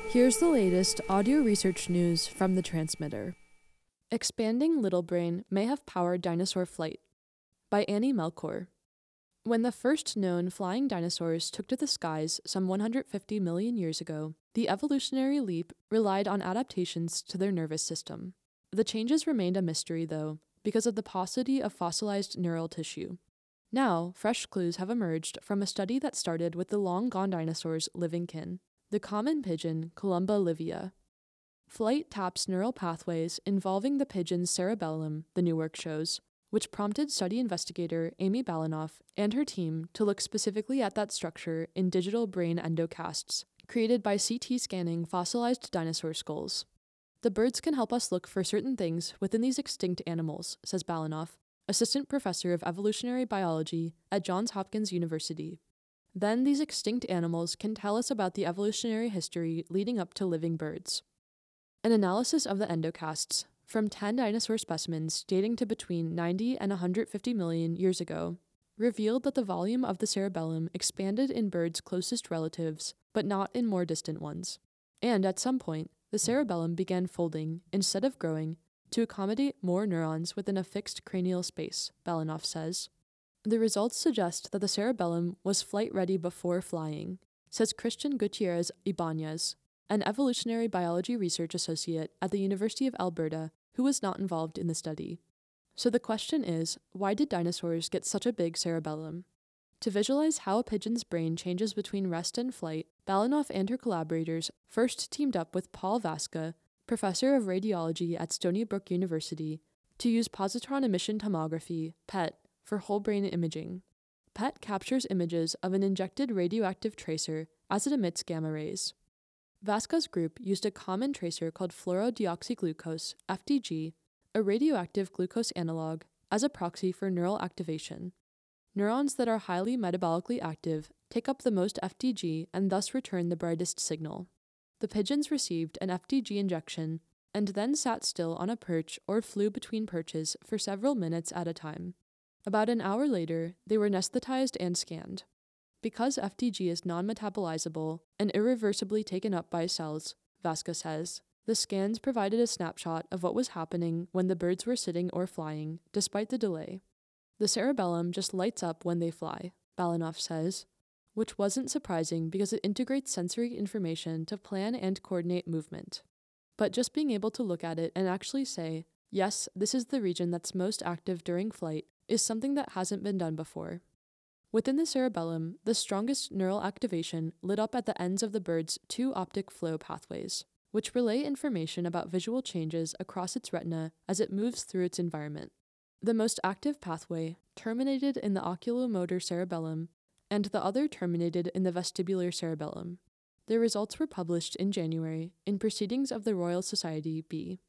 Here's the latest audio research news from the transmitter. Expanding Little Brain may have powered dinosaur flight, by Annie Melchor. When the first known flying dinosaurs took to the skies some 150 million years ago, the evolutionary leap relied on adaptations to their nervous system. The changes remained a mystery, though, because of the paucity of fossilized neural tissue. Now, fresh clues have emerged from a study that started with the long-gone dinosaurs' living kin, the common pigeon Columba livia. Flight taps neural pathways involving the pigeon's cerebellum, the new work shows, which prompted study investigator Amy Balinoff and her team to look specifically at that structure in digital brain endocasts, created by CT scanning fossilized dinosaur skulls. The birds can help us look for certain things within these extinct animals, says Balinoff, assistant professor of evolutionary biology at Johns Hopkins University. Then these extinct animals can tell us about the evolutionary history leading up to living birds. An analysis of the endocasts from 10 dinosaur specimens dating to between 90 and 150 million years ago revealed that the volume of the cerebellum expanded in birds' closest relatives, but not in more distant ones. And at some point, the cerebellum began folding instead of growing to accommodate more neurons within a fixed cranial space, Balinoff says. The results suggest that the cerebellum was flight-ready before flying, says Christian Gutierrez Ibanez, an evolutionary biology research associate at the University of Alberta who was not involved in the study. So the question is, why did dinosaurs get such a big cerebellum? To visualize how a pigeon's brain changes between rest and flight, Balinoff and her collaborators first teamed up with Paul Vasca, professor of radiology at Stony Brook University, to use positron emission tomography, PET, for whole brain imaging. PET captures images of an injected radioactive tracer as it emits gamma rays. Vasca's group used a common tracer called fluorodeoxyglucose, FDG, a radioactive glucose analog, as a proxy for neural activation. Neurons that are highly metabolically active take up the most FDG and thus return the brightest signal. The pigeons received an FDG injection and then sat still on a perch or flew between perches for several minutes at a time. About an hour later, they were anesthetized and scanned. Because FDG is non-metabolizable and irreversibly taken up by cells, Vasca says, the scans provided a snapshot of what was happening when the birds were sitting or flying, despite the delay. The cerebellum just lights up when they fly, Balinoff says, which wasn't surprising because it integrates sensory information to plan and coordinate movement. But just being able to look at it and actually say, yes, this is the region that's most active during flight, is something that hasn't been done before. Within the cerebellum, the strongest neural activation lit up at the ends of the bird's two optic flow pathways, which relay information about visual changes across its retina as it moves through its environment. The most active pathway terminated in the oculomotor cerebellum, and the other terminated in the vestibular cerebellum. Their results were published in January in Proceedings of the Royal Society B.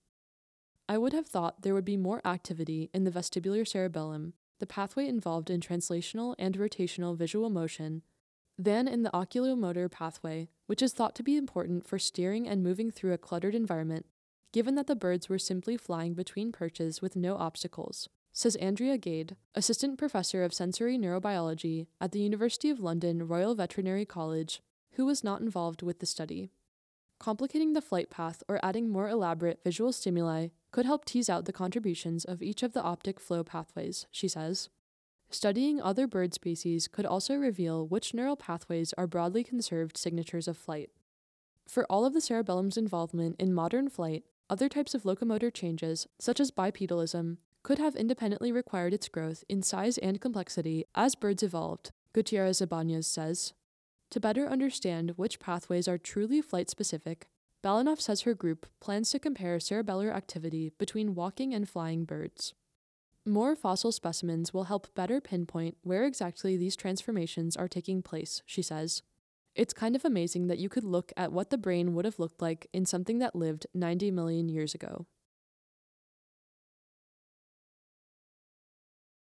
I would have thought there would be more activity in the vestibular cerebellum, the pathway involved in translational and rotational visual motion, than in the oculomotor pathway, which is thought to be important for steering and moving through a cluttered environment, given that the birds were simply flying between perches with no obstacles, says Andrea Gade, assistant professor of sensory neurobiology at the University of London Royal Veterinary College, who was not involved with the study. Complicating the flight path or adding more elaborate visual stimuli could help tease out the contributions of each of the optic flow pathways, she says. Studying other bird species could also reveal which neural pathways are broadly conserved signatures of flight. For all of the cerebellum's involvement in modern flight, other types of locomotor changes, such as bipedalism, could have independently required its growth in size and complexity as birds evolved, Gutierrez Ibanez says. To better understand which pathways are truly flight-specific, Balinoff says her group plans to compare cerebellar activity between walking and flying birds. More fossil specimens will help better pinpoint where exactly these transformations are taking place, she says. It's kind of amazing that you could look at what the brain would have looked like in something that lived 90 million years ago.